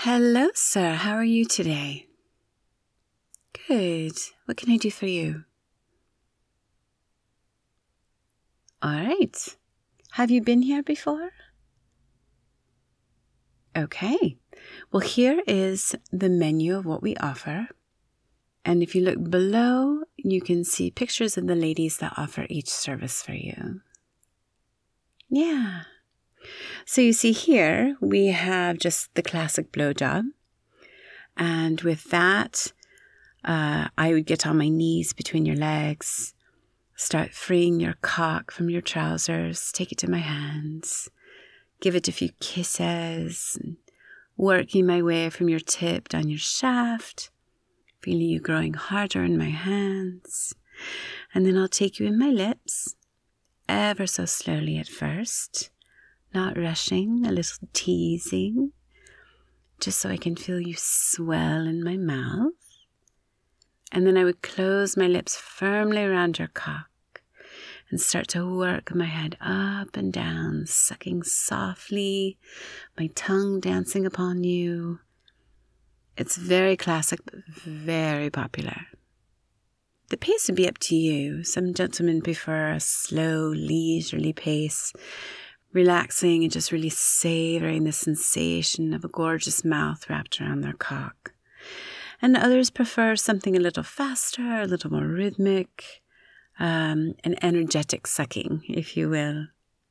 Hello, sir. How are you today? Good. What can I do for you? All right. Have you been here before? Okay. Well, here is the menu of what we offer. And if you look below, you can see pictures of the ladies that offer each service for you. Yeah. So you see here, we have just the classic blowjob. And with that, I would get on my knees between your legs, start freeing your cock from your trousers, take it to my hands, give it a few kisses, and working my way from your tip down your shaft, feeling you growing harder in my hands. And then I'll take you in my lips, ever so slowly at first, not rushing, a little teasing, just so I can feel you swell in my mouth. And then I would close my lips firmly around your cock and start to work my head up and down, sucking softly, my tongue dancing upon you. It's very classic, but very popular. The pace would be up to you. Some gentlemen prefer a slow, leisurely pace, relaxing and just really savoring the sensation of a gorgeous mouth wrapped around their cock. And others prefer something a little faster, a little more rhythmic, an energetic sucking, if you will.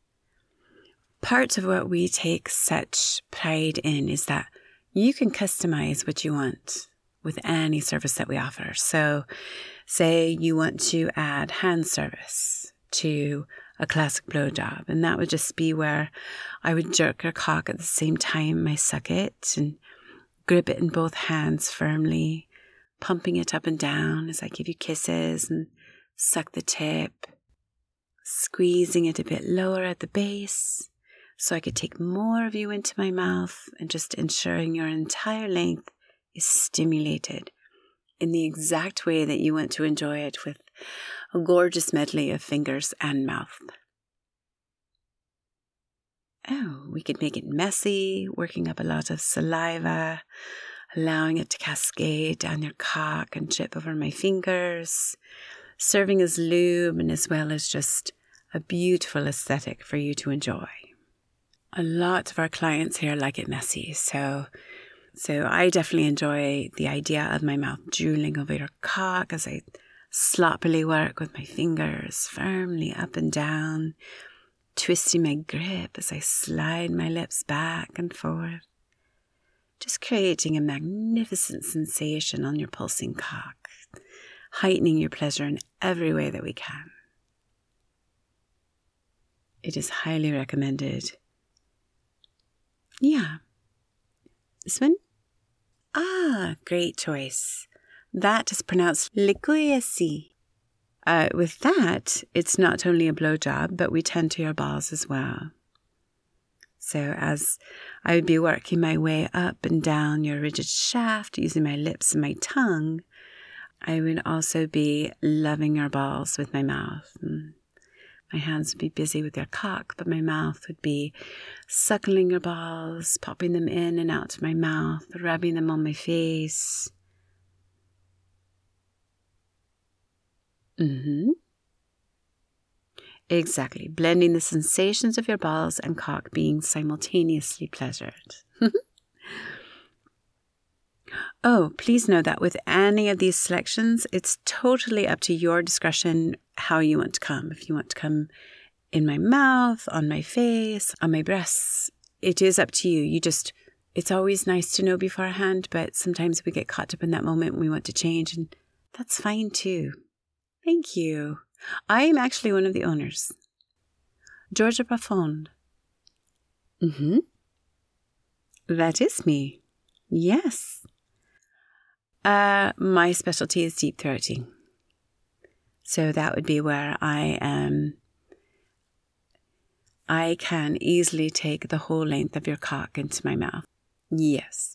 Part of what we take such pride in is that you can customize what you want with any service that we offer. So say you want to add hand service to a classic blowjob, and that would just be where I would jerk your cock at the same time I suck it and grip it in both hands firmly, pumping it up and down as I give you kisses and suck the tip, squeezing it a bit lower at the base so I could take more of you into my mouth and just ensuring your entire length is stimulated in the exact way that you want to enjoy it, with a gorgeous medley of fingers and mouth. Oh, we could make it messy, working up a lot of saliva, allowing it to cascade down your cock and drip over my fingers, serving as lube and as well as just a beautiful aesthetic for you to enjoy. A lot of our clients here like it messy, so I definitely enjoy the idea of my mouth drooling over your cock as I sloppily work with my fingers firmly up and down, twisting my grip as I slide my lips back and forth, just creating a magnificent sensation on your pulsing cock, heightening your pleasure in every way that we can. It is highly recommended. Yeah. This one? Ah, great choice. That is pronounced liquiesi. With that, it's not only a blowjob, but we tend to your balls as well. So as I would be working my way up and down your rigid shaft using my lips and my tongue, I would also be loving your balls with my mouth. My hands would be busy with your cock, but my mouth would be suckling your balls, popping them in and out of my mouth, rubbing them on my face. Exactly, blending the sensations of your balls and cock being simultaneously pleasured. Oh, please know that with any of these selections, it's totally up to your discretion how you want to come. If you want to come in my mouth, on my face, on my breasts, it is up to you. It's always nice to know beforehand, but sometimes we get caught up in that moment and we want to change, and that's fine too. Thank you. I am actually one of the owners. Georgia Profonde. That is me. Yes. My specialty is deep throating. So that would be where I can easily take the whole length of your cock into my mouth. Yes.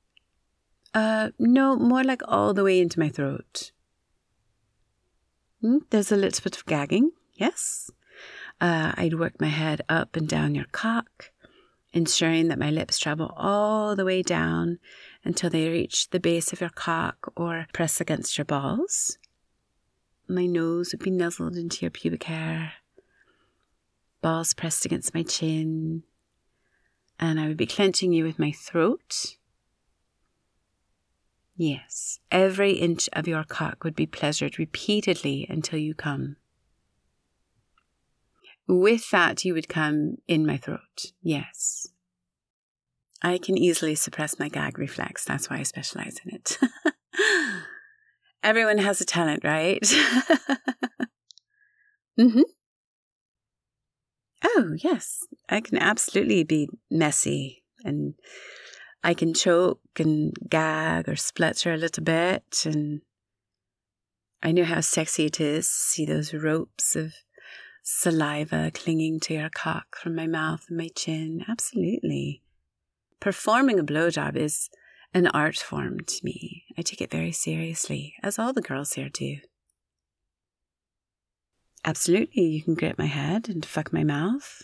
No, more like all the way into my throat. There's a little bit of gagging, yes. I'd work my head up and down your cock ensuring that my lips travel all the way down until they reach the base of your cock or press against your balls. My nose would be nuzzled into your pubic hair, balls pressed against my chin, and I would be clenching you with my throat. Yes, every inch of your cock would be pleasured repeatedly until you come. With that, you would come in my throat. Yes. I can easily suppress my gag reflex. That's why I specialize in it. Everyone has a talent, right? Mm-hmm. Oh, yes. I can absolutely be messy, and I can choke and gag or splutter a little bit. And I know how sexy it is to see those ropes of saliva clinging to your cock from my mouth and my chin. Absolutely. Performing a blowjob is an art form to me. I take it very seriously, as all the girls here do. Absolutely, you can grip my head and fuck my mouth.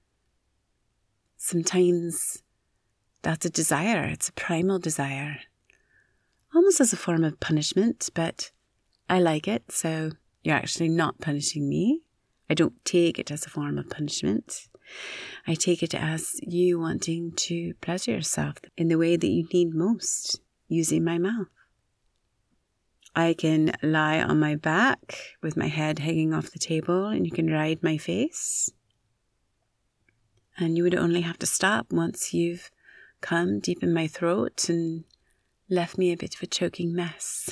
Sometimes that's a desire. It's a primal desire. Almost as a form of punishment, but I like it, so you're actually not punishing me. I don't take it as a form of punishment. I take it as you wanting to pleasure yourself in the way that you need most, using my mouth. I can lie on my back with my head hanging off the table, and you can ride my face. And you would only have to stop once you've come deep in my throat and left me a bit of a choking mess.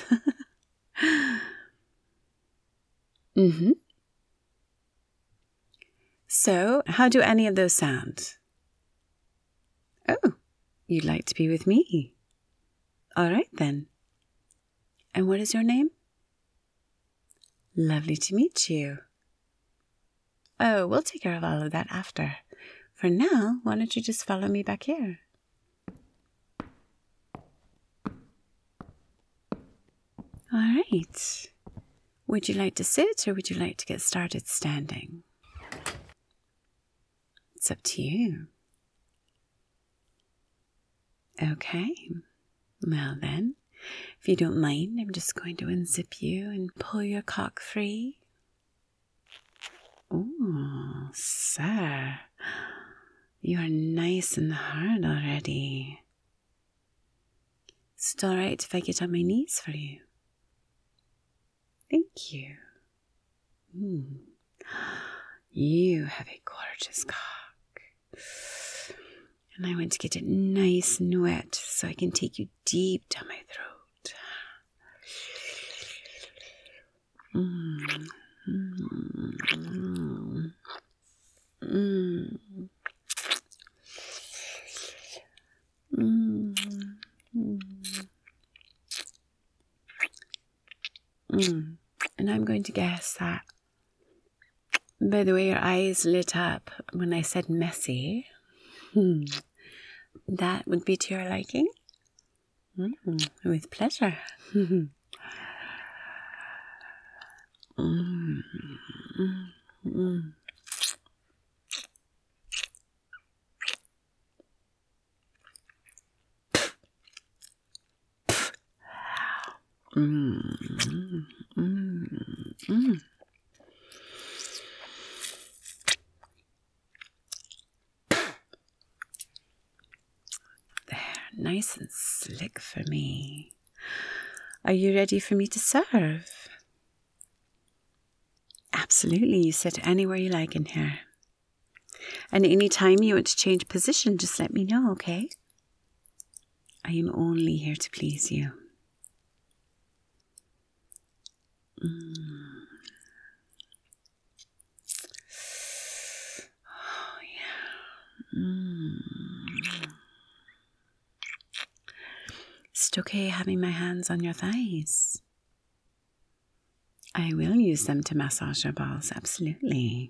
Mm-hmm. So, how do any of those sound? Oh, you'd like to be with me. All right, then. And what is your name? Lovely to meet you. Oh, we'll take care of all of that after. For now, why don't you just follow me back here? All right. Would you like to sit or would you like to get started standing? It's up to you. Okay. Well then, if you don't mind, I'm just going to unzip you and pull your cock free. Oh, sir. You are nice and hard already. Is it all right if I get on my knees for you? Thank you. You have a gorgeous cock. And I want to get it nice and wet so I can take you deep down my throat. And I'm going to guess that by the way your eyes lit up when I said messy, that would be to your liking? With pleasure. There, nice and slick for me. Are you ready for me to serve? Absolutely, you sit anywhere you like in here. And any time you want to change position, just let me know, okay? I am only here to please you. Oh, yeah. Is it okay having my hands on your thighs? I will use them to massage your balls, absolutely.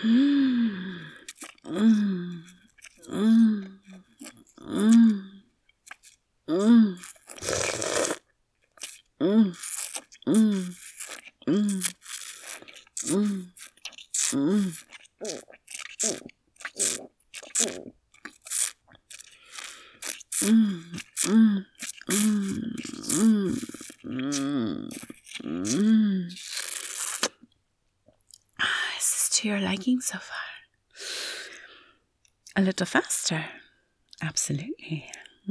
Is this to your liking so far? A little faster. Absolutely.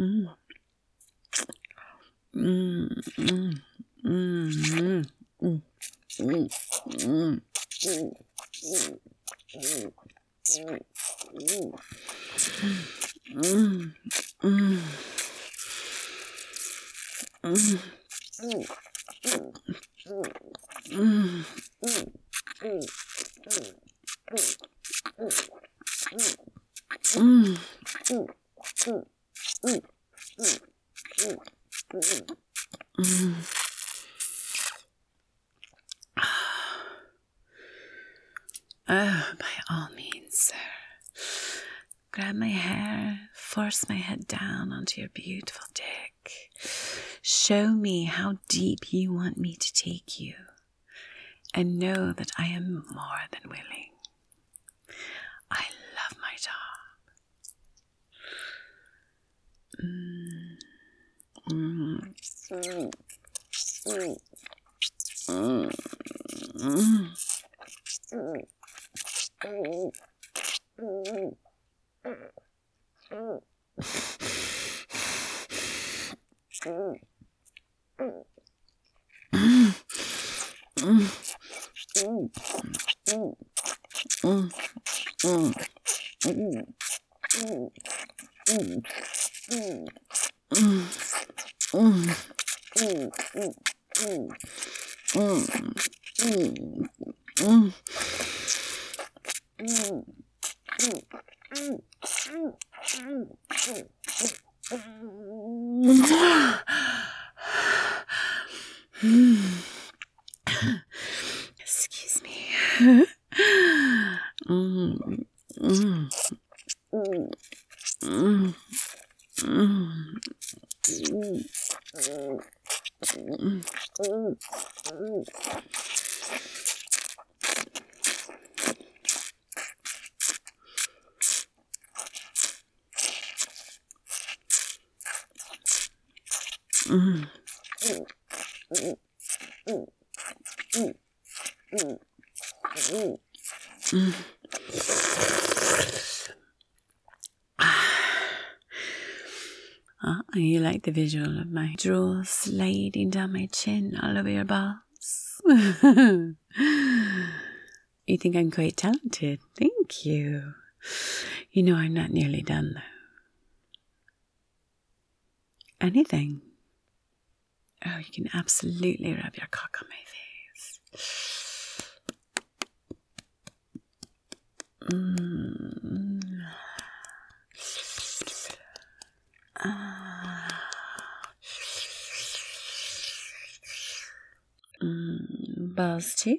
Oh, by all means, sir. Grab my hair, force my head down onto your beautiful dick. Show me how deep you want me to take you, and know that I am more than willing. I love my job. Excuse me. You like the visual of my drool sliding down my chin all over your balls? You think I'm quite talented? Thank you. You know I'm not nearly done, though. Anything. Oh, you can absolutely rub your cock on my face. Balls too.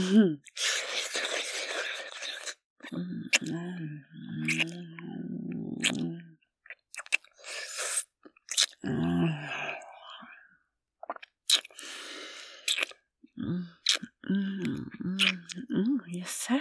Yes, sir.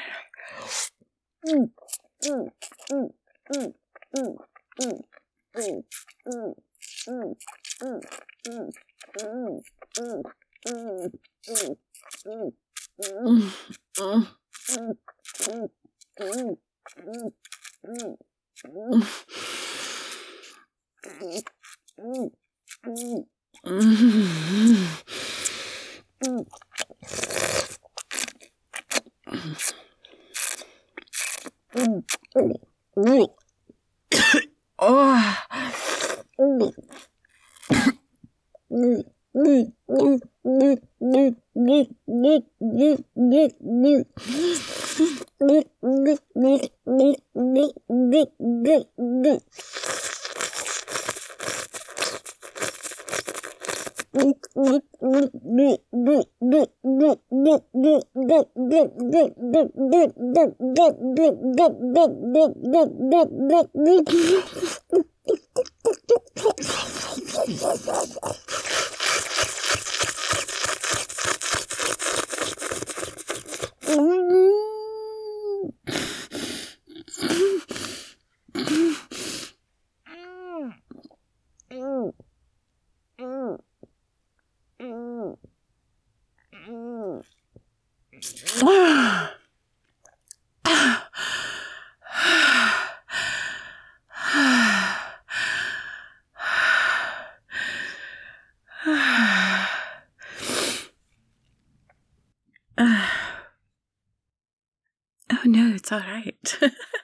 Oh no, it's all right.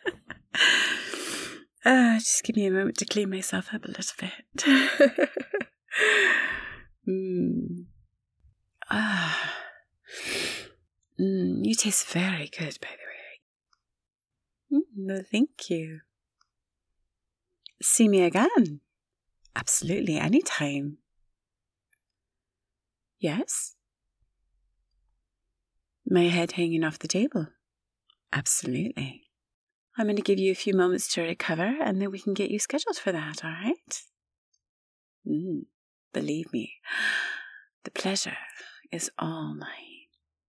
Just give me a moment to clean myself up a little bit. You taste very good, by the way. No, thank you. See me again. Absolutely, anytime. Yes? My head hanging off the table. Absolutely. I'm going to give you a few moments to recover, and then we can get you scheduled for that, all right? Believe me, the pleasure is all mine.